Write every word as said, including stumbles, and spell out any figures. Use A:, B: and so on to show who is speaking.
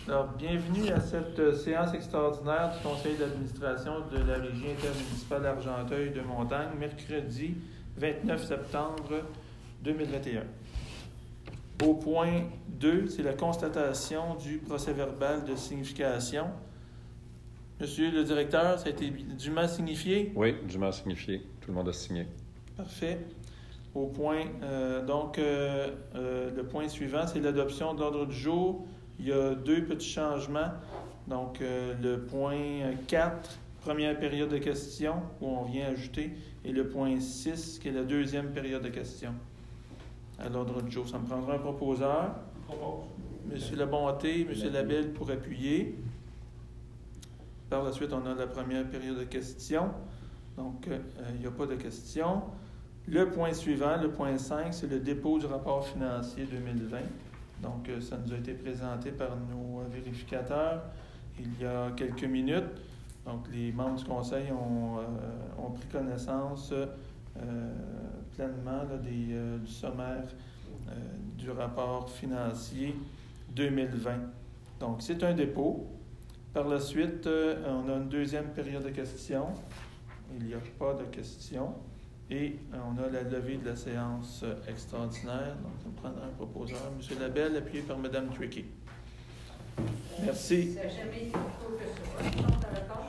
A: Alors, bienvenue à cette euh, séance extraordinaire du Conseil d'administration de la Régie intermunicipale Argenteuil de Montagne, mercredi vingt-neuf septembre deux mille vingt et un. Au point deux, c'est la constatation du procès-verbal de signification. Monsieur le directeur, ça a été dûment signifié?
B: Oui, dûment signifié. Tout le monde a signé.
A: Parfait. Au point, euh, donc, euh, euh, le point suivant, c'est l'adoption de l'ordre du jour. Il y a deux petits changements. Donc, euh, le point quatre, première période de questions, où on vient ajouter, et le point six, qui est la deuxième période de questions à l'ordre du jour. Ça me prendra un proposeur.
C: Propose.
A: Monsieur Labonté, Monsieur Labelle pour appuyer. Par la suite, on a la première période de questions. Donc, euh, il n'y a pas de questions. Le point suivant, le point cinq, c'est le dépôt du rapport financier deux mille vingt. Donc, euh, ça nous a été présenté par nos euh, vérificateurs il y a quelques minutes. Donc, les membres du Conseil ont, euh, ont pris connaissance euh, pleinement là, des, euh, du sommaire euh, du rapport financier deux mille vingt. Donc, c'est un dépôt. Par la suite, euh, on a une deuxième période de questions. Il n'y a pas de questions. Et euh, on a la levée de la séance euh, extraordinaire. Donc, on prendra un proposeur. M. Labelle, appuyé par Mme Tricky. Merci.
D: Ça n'a jamais été plus court que ça. Je pense à la